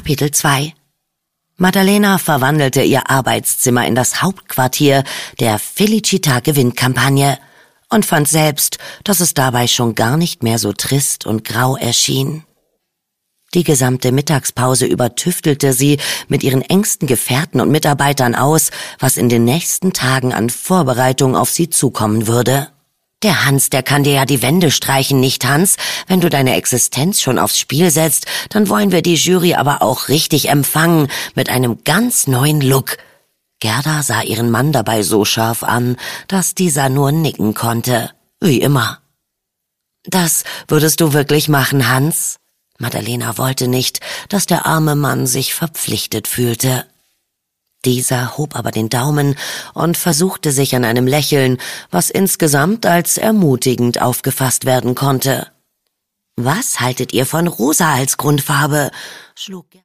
Kapitel 2 Maddalena verwandelte ihr Arbeitszimmer in das Hauptquartier der Felicita-Gewinnkampagne und fand selbst, dass es dabei schon gar nicht mehr so trist und grau erschien. Die gesamte Mittagspause über tüftelte sie mit ihren engsten Gefährten und Mitarbeitern aus, was in den nächsten Tagen an Vorbereitung auf sie zukommen würde. Der Hans, der kann dir ja die Wände streichen, nicht Hans? Wenn du deine Existenz schon aufs Spiel setzt, dann wollen wir die Jury aber auch richtig empfangen, mit einem ganz neuen Look. Gerda sah ihren Mann dabei so scharf an, dass dieser nur nicken konnte. Wie immer. Das würdest du wirklich machen, Hans? Maddalena wollte nicht, dass der arme Mann sich verpflichtet fühlte. Dieser hob aber den Daumen und versuchte sich an einem Lächeln, was insgesamt als ermutigend aufgefasst werden konnte. »Was haltet ihr von Rosa als Grundfarbe?« schlug